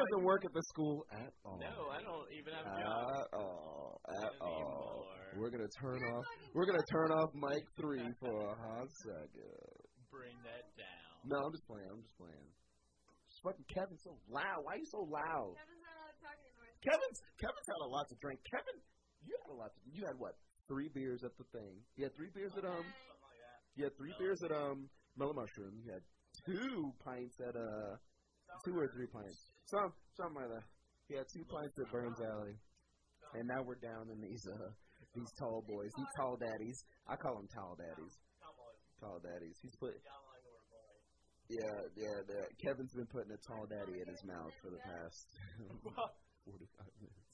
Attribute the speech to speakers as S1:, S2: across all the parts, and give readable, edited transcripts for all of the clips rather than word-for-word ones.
S1: doesn't work at the school at all.
S2: No, I don't even have a job.
S1: At all. We're gonna turn off mic 3 for a hot second.
S2: Bring that down.
S1: No, I'm just playing. Just fucking Kevin's so loud. Why are you so loud?
S3: Kevin's not allowed to talk anymore.
S1: Kevin's had a lot to drink. Kevin, you had a lot. You had what? 3 beers at the thing. You had 3 beers at
S2: Something like that.
S1: You had 3 beers at Mellow Mushroom. You had 2 pints at 2 or 3 pints. Something like that. He had 2 pints at Burns Alley, and now we're down in these tall boys, these tall daddies. I call them tall daddies. Tall daddies. He's put. Yeah. Kevin's been putting a tall daddy in his mouth for the past 45 minutes.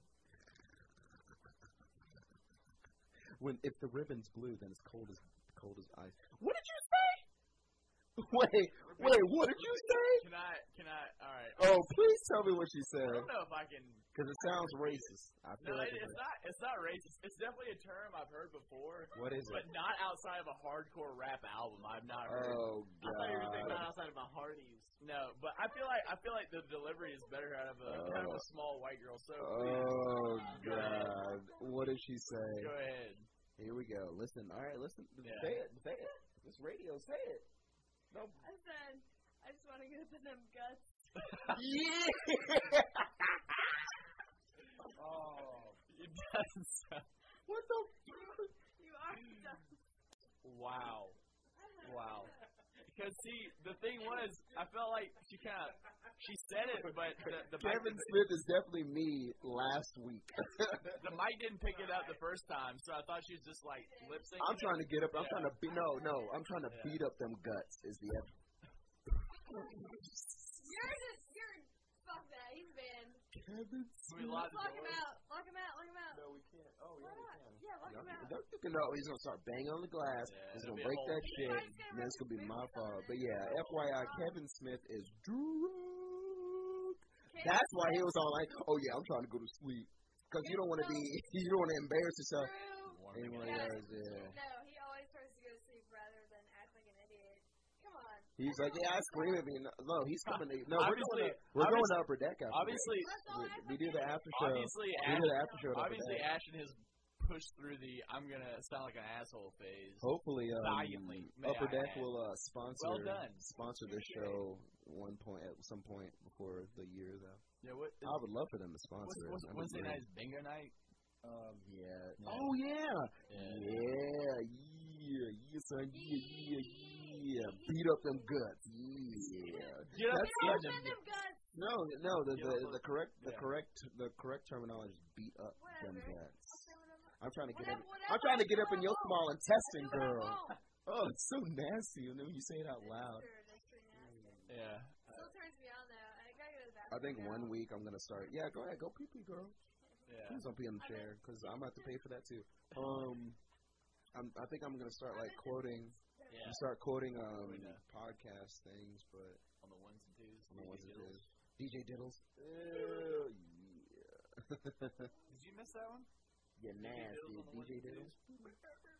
S1: If the ribbon's blue, then it's cold as ice. What did you say? Wait, what did you say?
S2: Can I, all right.
S1: Oh, please tell me what you said.
S2: I don't know if I can.
S1: Because it sounds racist. I feel
S2: No,
S1: like
S2: it's not racist. It's definitely a term I've heard before.
S1: What is it?
S2: But not outside of a hardcore rap album. I've not heard.
S1: Oh,
S2: I thought you were saying
S4: Not
S2: not
S4: outside of my Hardee's.
S2: No, but I feel like the delivery is better out of kind of a small white girl. So
S1: Oh,
S2: Go ahead.
S1: God. What did she say?
S2: Go ahead.
S1: Here we go. Listen. All right, listen.
S2: Yeah.
S1: Say it. This radio, say it. No.
S3: I said, I just want to get up in them guts.
S1: Yeah!
S2: Oh, it doesn't sound.
S1: What the fuck?
S3: You are dumb.
S2: Wow. Because see, the thing was, I felt like she said it, but the
S1: Kevin
S2: mic,
S1: Smith is definitely me last week.
S2: the mic didn't pick it up the first time, so I thought she was just like lip syncing.
S1: I'm trying to get up. I'm
S2: Yeah.
S1: trying to beat. No. I'm trying to beat up them guts. Is the
S3: You're fuck that. He's banned.
S1: Kevin
S2: We locked the
S3: Lock him
S2: doors.
S3: out. Lock him out.
S1: No, we can't. Oh,
S3: Why not? Yeah, lock him out.
S1: You can know he's gonna start banging on the glass.
S2: Yeah,
S1: he's
S2: it'll
S1: gonna
S2: be a
S1: break
S2: whole
S1: that
S2: thing.
S1: shit.
S3: He's gonna
S1: And then it's gonna be
S3: rip
S1: my
S3: his
S1: fault.
S3: face
S1: But
S3: off.
S1: yeah, FYI, Kevin Smith is drunk.
S3: Kevin
S1: That's why he
S3: Smith
S1: was all like, "Oh yeah, I'm trying to go to sleep," because you don't want to be, you don't want to embarrass yourself.
S2: Warm
S1: Anyway,
S2: again.
S1: yeah.
S3: No, he always tries to go to sleep rather than act like an idiot. Come on.
S1: He's like, "Yeah, I scream at me." No, he's coming. No,
S2: Obviously-
S1: we're going to Upper Deck after.
S2: Obviously,
S1: We do the after show.
S2: obviously,
S1: We do the after show. at Upper
S2: obviously,
S1: Deck.
S2: Ashton has pushed through the I'm gonna sound like an asshole phase.
S1: Hopefully,
S2: valiantly, may
S1: Upper
S2: I
S1: Deck
S2: add.
S1: will sponsor
S2: Well done.
S1: sponsor this show at some point before the year is out.
S2: Yeah, what?
S1: I would love for them to sponsor.
S2: What's
S1: it. That'd be
S2: Wednesday
S1: great.
S2: night is bingo night.
S1: Yeah.
S2: Yeah.
S1: Oh yeah.
S2: Yeah.
S1: Yeah, son. Yeah. Beat up them guts. Yeah.
S2: Get up
S1: That's
S2: in
S1: such-
S2: them.
S3: Send them guts.
S1: No. The
S2: Yeah.
S1: correct terminology is beat up them
S3: Whatever.
S1: guts.
S3: I'll say whatever.
S1: I'm trying to get
S3: Whatever,
S1: in.
S3: whatever
S1: I'm trying to get up in your
S3: I
S1: small
S3: want.
S1: intestine,
S3: Do what I
S1: girl.
S3: want.
S1: Oh, it's so nasty. And then when you say it out loud.
S3: Sure, that's pretty nasty.
S2: Yeah.
S3: Still turns me on though. I gotta go to the bathroom.
S1: I think
S3: now.
S1: 1 week I'm gonna start. Yeah, go ahead, go pee pee, girl.
S2: Yeah.
S1: Please don't pee on the chair because I'm gonna have to pay for that too. I think I'm gonna start like quoting.
S2: Yeah.
S1: Start quoting
S2: Yeah.
S1: podcast things, but
S2: On the ones and twos.
S1: on the ones and
S2: Diddles.
S1: twos. DJ Diddles. Ew, yeah.
S2: Did you miss that one?
S1: You're nasty,
S2: Diddles on the ones
S1: DJ
S2: and
S1: Diddles.
S2: twos?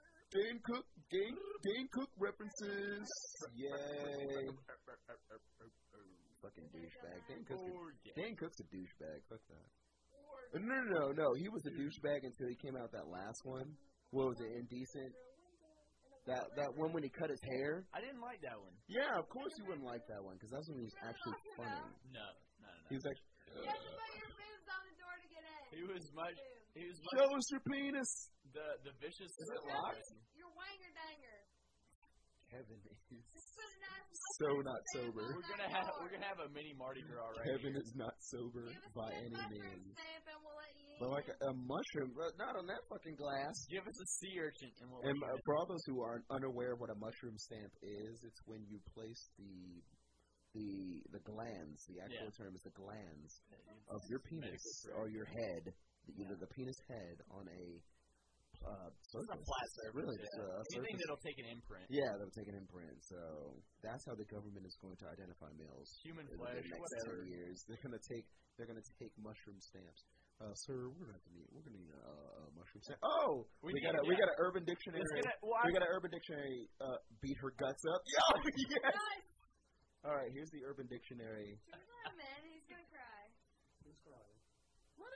S1: Dane Cook references. Yay. Fucking douchebag.
S2: Oh, yeah.
S1: Dane Cook's a douchebag. Fuck that. No. He was a douchebag until he came out that last one. What was it? Indecent. That one when he cut his hair.
S2: I didn't like that one.
S1: Yeah, of course you wouldn't like that one because that's when he was actually funny.
S2: No.
S1: He was actually.
S3: You have to put your boobs on the door to get in.
S2: He was much.
S1: Show us your penis.
S2: The vicious.
S1: Is it locked?
S3: Your wanger danger.
S1: Kevin is
S3: Just put a nice
S1: so not sober.
S2: We're gonna have a mini Mardi Gras right
S1: Kevin
S2: here.
S1: is not sober
S3: Give us
S1: by
S3: that
S1: any
S3: mushroom
S1: means.
S3: stamp and we'll let you
S1: But
S3: in.
S1: like a mushroom, but not on that fucking glass.
S2: Give us a sea urchin and we'll.
S1: And for all those who are unaware of what a mushroom stamp is, it's when you place the glands. The actual term is the glands of your penis or your head, either the penis head on a surface.
S2: a flat surface.
S1: Really,
S2: Yeah.
S1: just a
S2: Anything
S1: surface.
S2: that'll take an imprint.
S1: Yeah, that'll take an imprint. So that's how the government is going to identify males.
S2: Human
S1: In
S2: flesh,
S1: the next
S2: whatever.
S1: 10 years, they're gonna take mushroom stamps. Sir, we're gonna need a mushroom stamp. Oh, we got an Urban Dictionary. We got an Urban Dictionary. Beat her guts up. Yo, yes.
S3: Guys,
S1: All right, here's the Urban Dictionary.
S3: give him a man, he's gonna cry.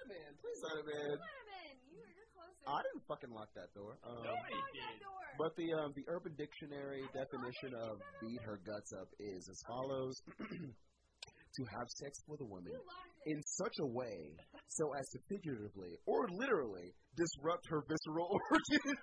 S1: him in. Please let him in.
S3: Let him in. You're closer.
S1: I didn't fucking lock that door.
S2: Nobody
S3: Lock
S2: did.
S3: that door.
S1: But the Urban Dictionary definition of beat her guts up is as follows: to have sex with a woman
S3: You locked it.
S1: in such a way so as to figuratively or literally disrupt her visceral organs.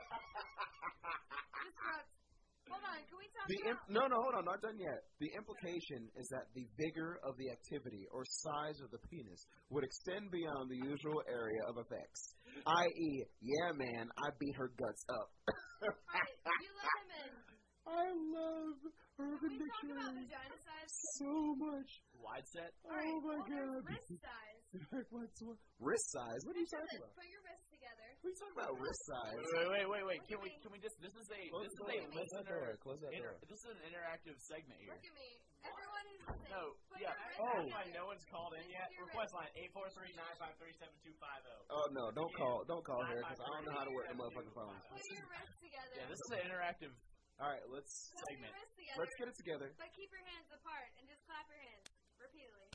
S3: Disrupt. Hold on. Can we talk
S1: No, hold on, not done yet. The implication is that the vigor of the activity or size of the penis would extend beyond the usual area of effects, i.e., yeah, man, I beat her guts up.
S3: Alright, you let him in.
S1: I love Urban
S3: Can we talk about
S1: Dictionary
S3: vagina size?
S1: so much.
S2: Wide set.
S3: Alright,
S1: Oh my
S3: well,
S1: god.
S3: there's wrist size.
S1: Wrist size? What are you talking
S3: Listen,
S1: about?
S3: put your wrists together.
S1: What are you talking about? Wrist size?
S2: Wait. Can we just? This is a
S1: Close that door. Close that door.
S2: This is an interactive segment here.
S3: Look at me. Everyone who's listening.
S2: No,
S3: Put
S2: yeah.
S3: your wrists
S2: Oh.
S3: together.
S4: No one's called in yet.
S3: Your
S4: Request
S3: wrist.
S4: line 843-953-7250.
S1: Oh no, don't call here because I don't know how to work the motherfucking phones.
S3: Put your wrists together.
S2: Yeah, this is an interactive.
S1: All right, let's
S3: Put your
S2: segment.
S3: wrists together.
S1: let's get it together.
S3: But keep your hands apart and just clap your hands repeatedly.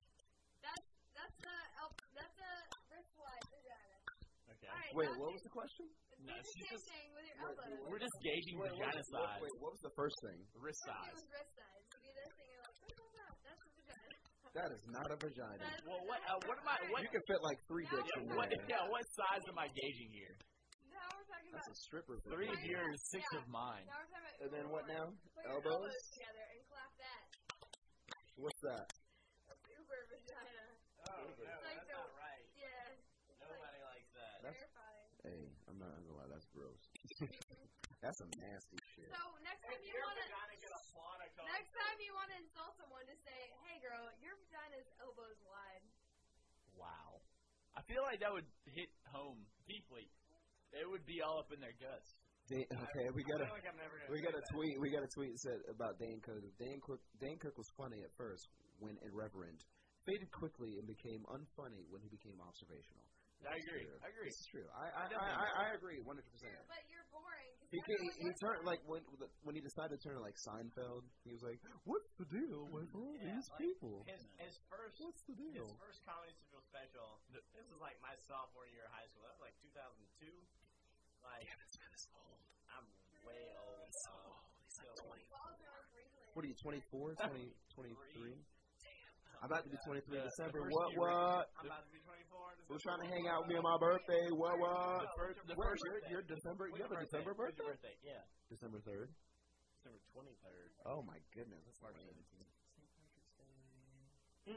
S3: That's a wrist wide vagina.
S2: Okay.
S3: Alright,
S1: Wait,
S3: now
S1: what was the question?
S3: do
S2: No,
S3: the
S2: she's
S3: same
S2: just-
S3: thing with your elbows.
S2: We're just gauging vagina size,
S1: Wait, what was the first thing?
S2: wrist
S3: First
S2: size.
S3: it was wrist size. You do this and you're like, that's a vagina.
S1: That is not a vagina.
S3: That's
S2: Well, what am I? What?
S1: You can fit like 3 dicks in
S2: What?
S1: there.
S2: Yeah. What size am I gauging here?
S3: Now we're talking
S1: That's
S3: about.
S1: a stripper.
S2: 3 of yours, 6
S3: Yeah.
S2: of mine.
S3: Now we're talking about.
S1: And then what now?
S3: Put your
S1: Elbows?
S3: elbows together and clap that.
S1: What's that?
S3: That's uber vagina.
S4: Oh, no,
S3: Like
S4: that's
S3: the-
S4: not right.
S3: Yeah. It's
S4: Nobody likes that.
S1: That's-
S3: terrifying.
S1: Hey, I'm not gonna lie, that's gross. That's some nasty shit.
S3: So next time
S4: If
S3: you
S4: your
S3: want to.
S4: vagina get a fauna cone,
S3: Next time you want to insult someone, just say, "Hey, girl, your vagina's elbows wide."
S2: Wow. I feel like that would hit home deeply. It would be all up in their guts.
S1: Okay, we
S4: I
S1: got
S4: feel like I'm never gonna
S1: we
S4: say
S1: got a
S4: that.
S1: tweet. We got a tweet that said about Dan Cook. Dan Cook was funny at first when irreverent, faded quickly, and became unfunny when he became observational.
S2: I agree.
S1: True.
S2: I agree.
S1: This is true. I agree 100%.
S3: But you're boring. 'cause
S1: He
S3: everyone does
S1: turned
S3: that.
S1: like when he decided to turn like Seinfeld. He was like, "What's the deal with all
S4: Yeah,
S1: these
S4: like,
S1: people?
S4: His first
S1: What's the
S4: his
S1: deal?"
S4: first Comedy Central special. This was like my sophomore year of high school. That was like 2002. Like I'm way old. He's like 20.
S3: Balls are like wrinkling.
S1: What are you, 24, 20, 23? I'm about to be 23 in
S2: The
S1: December.
S2: first
S1: What?
S2: year-
S1: What?
S4: I'm about to be 24.
S1: Who's trying to hang out with me on my birthday? What? What?
S2: The
S1: Wait,
S2: first
S1: you're December. You have a December
S4: When's
S1: birthday?
S4: your birthday? Yeah.
S1: December 3rd.
S4: December 23rd.
S1: Oh my goodness, that's
S4: March
S1: lame.
S4: 17th. St. Patrick's Day.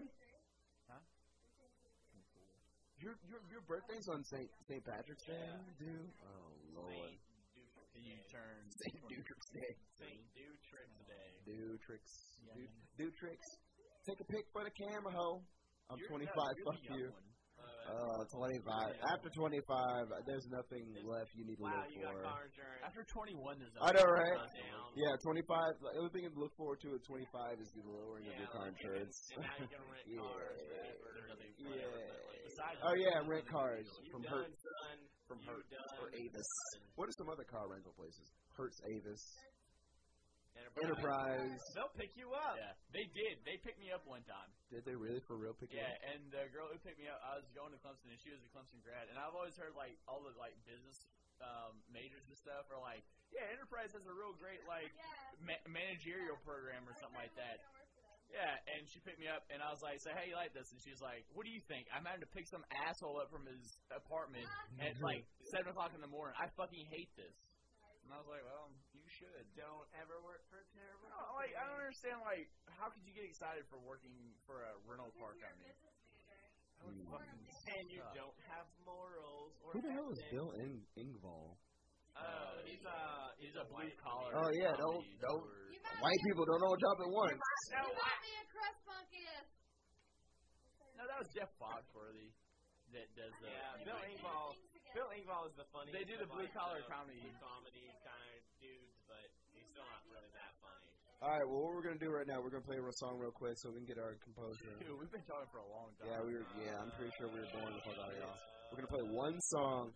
S1: Your birthday's on St. Patrick's Day, dude. Oh lord.
S2: You turn
S1: St. Patrick's Day.
S4: St. Dutrix Day.
S1: Do tricks.
S2: Yeah.
S1: Do tricks. Take a pic for the camera, ho. I'm
S2: You're
S1: 25.
S2: the
S1: Fuck
S2: young
S1: you.
S2: one.
S1: 25. After 25, there's nothing left you need to
S4: Wow,
S1: look
S4: you got
S1: for.
S4: car insurance.
S2: After 21, there's
S1: I know, right?
S4: Down.
S1: Yeah, 25. The only thing to look forward to at 25 is the lowering of your car
S4: like,
S1: insurance.
S4: And now you can rent
S1: Yeah.
S4: cars forever.
S2: Besides,
S1: Oh yeah, rent cars
S4: You
S1: from
S4: done,
S1: Hertz,
S4: son.
S1: from
S4: You
S1: Hertz
S4: done.
S1: or Avis. What are some other car rental places? Hertz, Avis,
S4: Enterprise.
S1: Enterprise.
S4: They'll pick you up.
S2: Yeah, they did. They picked me up one time.
S1: Did they really for real pick you
S2: Yeah,
S1: up?
S2: and the girl who picked me up, I was going to Clemson, and she was a Clemson grad. And I've always heard like all the like business majors and stuff are like, yeah, Enterprise has a real great like
S3: Yeah.
S2: managerial program or something like that.
S3: Don't work for them.
S2: Yeah, and she picked me up, and I was like, "So how you like this?" And she's like, "What do you think? I'm having to pick some asshole up from his apartment at like 7:00 in the morning. I fucking hate this." And I was like, "Well, you should."
S4: Don't ever work for a terrible
S2: No, like I don't understand. Like, how could you get excited for working for a rental car
S3: You're a
S2: company?
S3: business major.
S4: And you don't have morals or
S1: Who the hell is
S4: ethics.
S1: Bill Engvall?
S4: Oh, he's a
S2: blue
S4: white
S2: collar.
S1: Oh yeah, don't
S3: You might
S1: white people don't know a job at once.
S4: No,
S3: You might be a crust monkey.
S2: No, that was Jeff Foxworthy that does the.
S4: Yeah,
S3: They
S4: Bill
S3: put
S4: Engvall.
S3: things together.
S4: Bill Engvall is the funniest.
S2: They do the
S4: of,
S2: blue
S4: like,
S2: collar
S4: the
S2: comedy.
S4: comedy kind of dudes, but he's still not really that funny.
S1: All right, well, what we're gonna do right now, we're gonna play a song real quick so we can get our composure.
S2: Dude, we've been talking for a long time.
S1: Yeah, I'm pretty sure we were boring the fuck out of y'all. We're gonna play one song,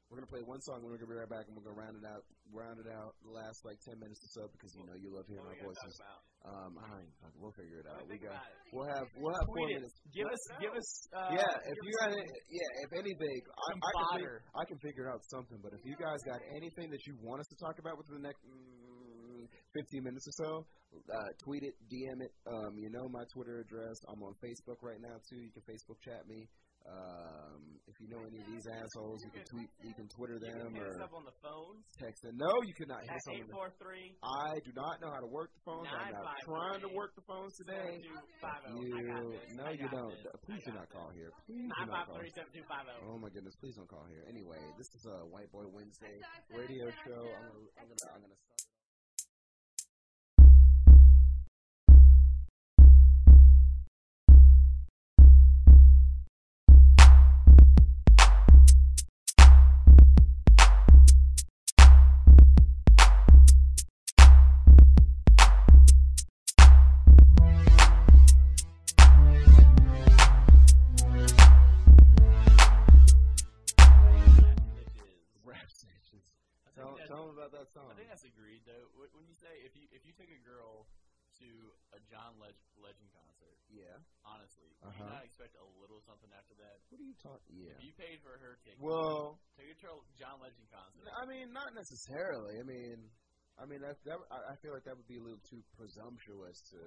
S1: We're gonna play one song, and we're gonna be right back, and we're gonna round it out the last like 10 minutes or so because you love hearing
S4: What
S1: our
S4: are we gonna
S1: voices.
S4: talk about?
S1: I ain't fucking. We'll figure it out.
S4: Think about it.
S1: We'll have 4
S2: Tweet it.
S1: minutes.
S2: Give us.
S1: If you got it, if anything,
S2: some fodder.
S1: I can figure out something. But if you guys got anything that you want us to talk about within the next 15 minutes or so, tweet it, DM it. You know my Twitter address. I'm on Facebook right now too. You can Facebook chat me. If you know any of these assholes, you can Twitter
S4: You
S1: them
S4: can hit
S1: or
S4: us up on the phones
S1: text them. No, you cannot hit
S4: at
S1: us on the
S4: 843.
S1: I do not know how to work the phones. I'm not trying to work the phones today.
S4: 7250.
S1: No, you don't. Please do not call here. Please do not call.
S4: 953-7250.
S1: Oh my goodness, please don't call here. Anyway, this is a White Boy Wednesday radio show. I'm gonna start. Tell them about that song.
S2: I think that's agreed though. When you say if you took a girl to a John Legend concert,
S1: Yeah.
S2: honestly, do you not expect a little something after that?
S1: What are you talking? Yeah.
S2: If you paid for her ticket,
S1: Well,
S2: take her to a John Legend concert.
S1: I mean, not necessarily. I mean, I feel like that would be a little too presumptuous to.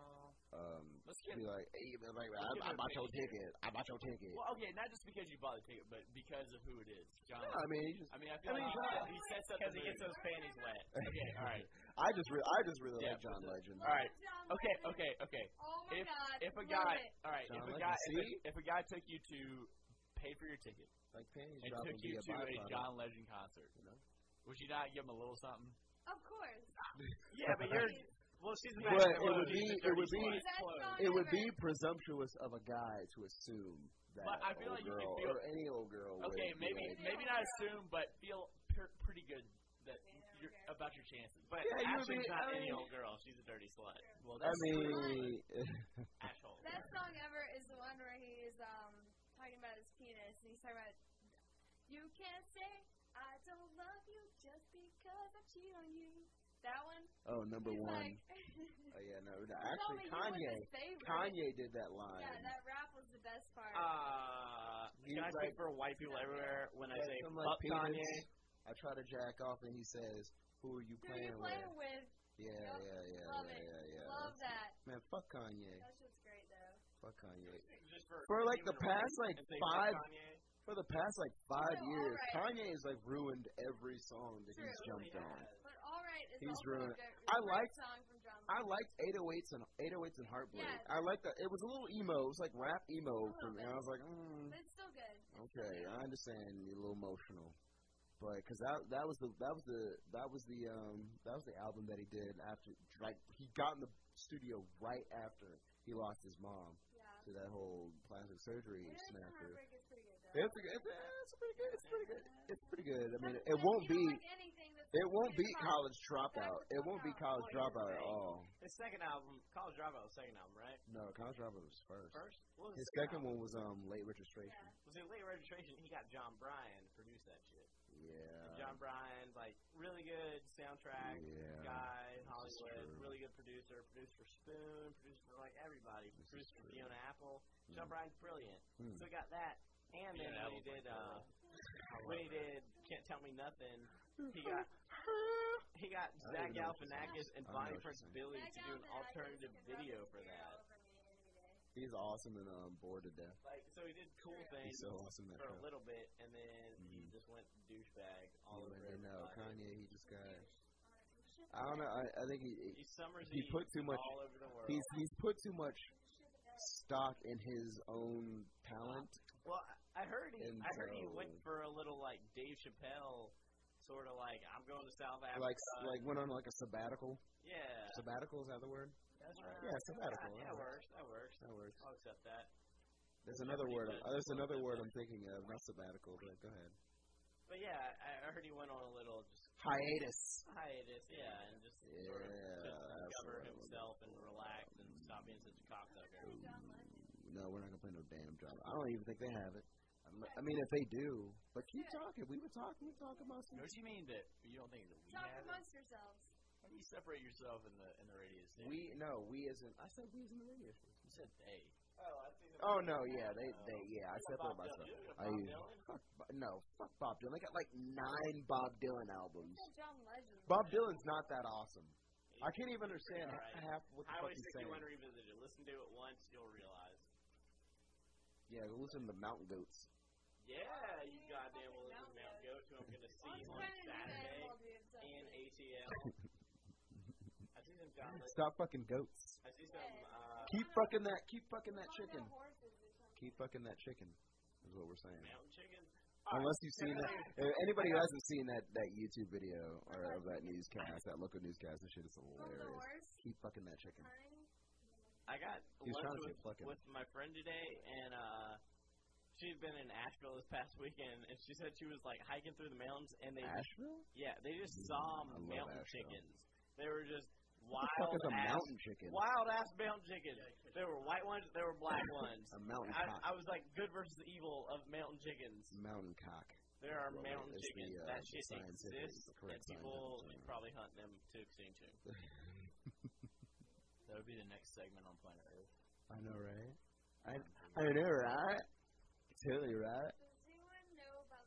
S2: Let's get
S1: be like, hey, I bought your ticket. I bought your ticket.
S2: Well, okay, not just because you bought the ticket, but because of who it is. John.
S1: No, I mean,
S2: I feel like he sets up
S4: Because he
S2: the
S4: gets
S2: mood.
S4: those panties wet.
S2: Okay, all right.
S1: I just really
S2: Yeah,
S1: like John Legend.
S2: All right.
S3: John
S2: Okay.
S3: Legend. Oh my God.
S2: If a
S3: love
S2: guy,
S3: it.
S2: all right,
S1: John
S2: if a
S1: Legend,
S2: guy,
S1: see?
S2: if a guy took you to pay for your ticket
S1: Like panties
S2: and
S1: drop
S2: took
S1: would
S2: you
S1: be a
S2: to a
S1: byproduct.
S2: John Legend concert, would you not give him a little something?
S3: Of course.
S4: Yeah, but you're. Well, she's
S1: But it would be
S3: Best
S1: it would
S3: song
S1: be
S3: ever.
S1: presumptuous of a guy to assume that
S2: But I feel
S1: old
S2: like you can
S1: girl
S2: feel-
S1: or any old girl.
S2: Okay,
S1: would be
S2: maybe
S1: like,
S2: not assume, but feel pretty good that you're about your chances.
S4: But
S1: Yeah, you would
S4: Ashley's
S1: be-
S4: not
S1: I
S4: any
S1: mean-
S4: old girl. She's a dirty slut.
S2: Well,
S1: I
S2: that's
S1: mean,
S4: Asshole.
S3: Best song ever is the one where he's talking about his penis and he's talking about you can't say I don't love you just because I cheat on you. That one.
S1: oh, number
S3: He's
S1: one.
S3: like,
S1: Oh yeah, no.
S3: he
S1: Actually,
S3: told me he was his favorite.
S1: Kanye did that line.
S3: Yeah, that rap was the best part.
S4: Can I speak for white people everywhere when I
S1: Yeah,
S4: say
S1: some,
S4: fuck
S1: penis.
S4: Kanye?
S1: I try to jack off, and he says, "Who are you
S3: Who you
S1: playing
S3: playing
S1: with?"
S3: with?
S1: Yeah,
S3: Yep.
S1: yeah.
S3: Love it. Love that.
S1: Man, fuck Kanye.
S3: That shit's great though.
S1: Fuck Kanye.
S4: Just
S1: For like the
S4: human
S1: past
S4: rights
S1: like
S4: and say
S1: 5
S4: fuck Kanye?
S1: For the past like 5
S3: No,
S1: years,
S3: alright.
S1: Kanye has like ruined every song that he's
S3: True.
S1: jumped on.
S3: But All Right is
S1: He's
S3: also
S1: ruined-
S3: a great,
S1: I
S3: great
S1: like-
S3: song from John
S1: I
S3: Legend.
S1: liked 808s and Heartbreak.
S3: Yeah.
S1: I liked that. It was a little emo. It was like rap emo
S3: A
S1: for
S3: little
S1: me.
S3: bit.
S1: I was like,
S3: But it's still good.
S1: okay, I understand. You're a little emotional, but because that was the album that he did after, like, he got in the studio right after he lost his mom
S3: Yeah.
S1: to that whole plastic surgery
S3: 808s and
S1: snafu.
S3: Heartbreak is pretty good though.
S1: It's pretty good. It's pretty good. I mean,
S3: That's-
S1: it won't
S3: you don't
S1: be.
S3: like anything that's
S1: It won't
S3: good
S1: beat
S3: pop.
S1: College Dropout.
S3: That's
S1: It won't beat College
S4: Well, here's the
S1: Dropout at
S4: thing.
S1: all.
S4: His second album, College Dropout, was second album, right?
S1: No, College Dropout was first.
S4: First? What was
S1: His
S4: the
S1: second one was Late Registration.
S3: Yeah.
S4: Was in late registration. He got John Bryan to produce that shit.
S1: Yeah.
S4: John Bryan, like, really good soundtrack
S1: Yeah.
S4: guy in
S1: This is
S4: Hollywood,
S1: true.
S4: really good producer, produced for Spoon, produced for like everybody,
S1: This is
S4: produced for
S1: true.
S4: Fiona Apple. John Bryan's brilliant.
S1: Hmm.
S4: So he got that, and then
S2: Fiona
S4: when he
S2: Apple's
S4: did,
S2: like
S4: when he did Can't Tell Me Nothing, he got
S1: I don't
S4: Zach
S1: even know what she's
S4: Galifianakis and
S1: saying. I don't know
S4: Bonnie
S1: what
S4: Prince
S1: she's saying.
S4: Billy
S3: Zach
S4: to do an
S3: Galifianakis
S4: alternative
S3: can rub
S4: video
S3: his
S4: for
S3: spear
S4: that.
S3: all over me any day.
S1: He's awesome and bored to death.
S4: Like, so he did cool things
S1: He's so awesome in that
S4: for a
S1: show.
S4: little bit, and then he just went douchebag all over
S1: You know,
S4: everybody.
S1: Kanye, he just got. I don't know. I think
S4: He summers
S1: he put too much.
S4: all over the world.
S1: He's put too much stock in his own talent.
S4: Well, I heard he
S1: And
S4: went
S1: so-
S4: for a little like Dave Chappelle, sort of like I'm going to South Africa.
S1: Like went on like a sabbatical.
S4: yeah,
S1: Sabbatical, is that the word?
S4: that's right.
S1: Yeah, sabbatical.
S4: Yeah, that works. That works.
S1: That works.
S4: I'll accept that.
S1: There's another word. There's another word I'm thinking of. Not sabbatical, but go ahead.
S4: But yeah, I heard he went on a little just
S1: Hiatus.
S4: hiatus, yeah, and just sort of
S1: Yeah,
S4: discover
S1: absolutely.
S4: himself and relax and stop being such a cocksucker.
S1: No, we're not gonna play no damn job. I don't even think they have it. I mean, if they do, but keep talking. We were talking about some.
S2: What do you mean that you don't think that we
S3: Talk
S2: have it?
S3: amongst yourselves.
S2: How do you separate yourself in the radio station?
S1: We as in. I said we as in the radio station.
S2: You said they.
S1: Oh no, yeah, they I separate myself. Fuck Bob Dylan. They got like 9 Bob Dylan albums.
S3: John Legend.
S1: Bob Dylan's not that awesome. I can't even understand half what the fuck
S4: Highway
S1: he's saying.
S4: 61 Revisited. Listen to it once, you'll realize.
S1: Yeah, listen to the Mountain Goats.
S4: Yeah, you goddamn well listen to Mount Goat, who I'm going to see on Saturday in ATL. I see some John Legend.
S1: Stop fucking goats.
S4: I see some,
S1: Keep fucking that chicken. Keep fucking that chicken, is what we're saying.
S4: mountain chicken.
S1: Unless you've seen that. Anybody who hasn't seen that YouTube video or of that newscast, that local newscast, that shit is hilarious. Keep fucking that chicken.
S4: I got
S1: He was trying to
S4: lunch
S1: say fucking.
S4: with my friend today, and she'd been in Asheville this past weekend, and she said she was like hiking through the mountains, and
S1: Asheville?
S4: they just saw
S1: I love
S4: mountain
S1: Asheville.
S4: chickens. They were just
S1: What the fuck is a mountain chicken?
S4: wild ass mountain chickens. There were white ones, there were black ones.
S1: A mountain cock.
S4: I was like good versus evil of mountain chickens.
S1: Mountain cock.
S4: There are
S1: Well,
S4: mountain
S1: it's
S4: chickens.
S1: the,
S4: That
S1: the
S4: shit
S1: scientific-
S4: exists,
S1: the
S4: and
S1: correct
S4: people
S1: scientific term.
S4: probably hunt them to extinction.
S2: That would be the next segment on Planet Earth.
S1: I know, right? I know, right? Totally right.
S3: Does anyone know about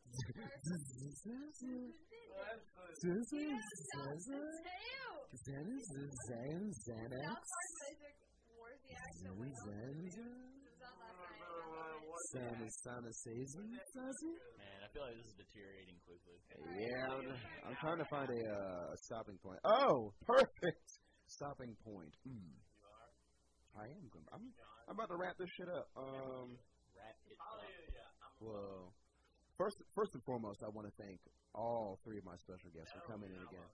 S2: Man, I feel like this is deteriorating quickly.
S1: Yeah, I'm trying to find a stopping point. Oh, perfect stopping point. I am. I'm about to wrap this shit up.
S2: Wrap it up.
S1: Well, first and foremost, I want to thank all 3 of my special guests for coming in again.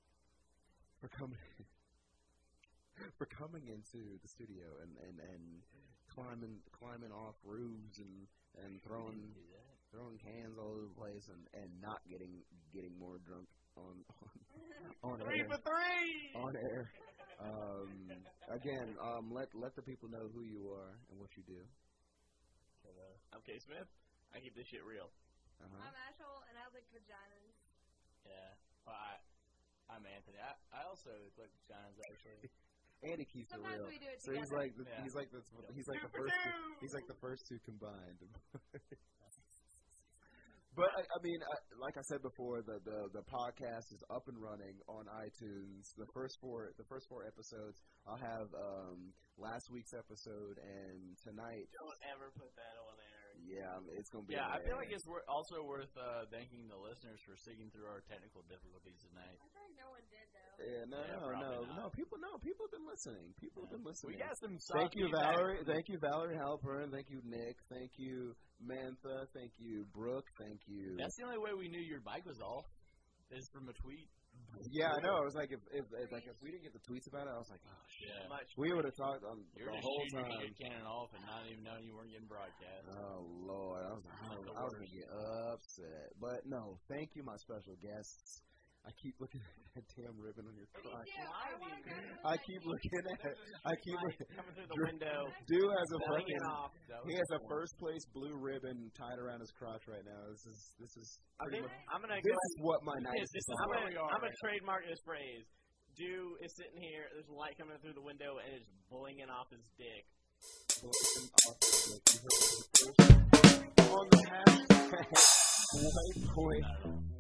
S1: For coming into the studio and climbing off roofs and throwing cans all over the place and not getting more drunk on
S4: Three
S1: air.
S4: for three!
S1: On air. Again, let the people know who you are and what you do.
S4: I'm K. Smith. I keep this shit real.
S3: I'm Ashel, and I lick vaginas.
S2: Yeah. Well, I'm Anthony. I also click vaginas actually.
S1: And he keeps it
S3: Sometimes
S1: real.
S3: we do it
S1: So he's
S3: together.
S1: like he's like the first two combined. But I mean, like I said before, the podcast is up and running on iTunes. The first four episodes. I'll have last week's episode and tonight.
S4: Don't ever put that on air.
S1: Yeah, it's gonna be.
S2: Yeah, I feel
S1: hilarious.
S2: like it's also worth thanking the listeners for sticking through our technical difficulties tonight.
S3: I feel like no one did though.
S1: Yeah,
S2: probably not.
S1: People have been listening. People have been listening.
S2: We got some.
S1: Thank you,
S2: feedback.
S1: Valerie. Thank you, Valerie Halpern. Thank you, Nick. Thank you, Mantha. Thank you, Brooke. Thank you.
S2: That's the only way we knew your bike was off. Is from a tweet.
S1: Yeah, I know. I was like, if we didn't get the tweets about it, I was like, oh shit.
S2: Yeah.
S1: We would have talked on
S2: You're
S1: the
S2: just
S1: whole
S2: shooting your
S1: time.
S2: shit cannon off and not even knowing you weren't getting broadcast.
S1: Oh Lord, I was gonna get upset. But no, thank you, my special guests. I keep looking at that damn ribbon on your crotch. I keep looking at it.
S4: Coming through the window.
S1: Dude has a
S4: pulling
S1: fucking.
S4: it off.
S1: He has a first place blue ribbon tied around his crotch right now. This is.
S4: I think I'm gonna
S1: This
S4: go.
S1: is what my night is.
S4: I'm
S2: where we are
S4: gonna
S2: right
S4: trademark this phrase. Dew is sitting here. There's a light coming through the window, and it's blinging off his dick.
S1: On the hashtag White Point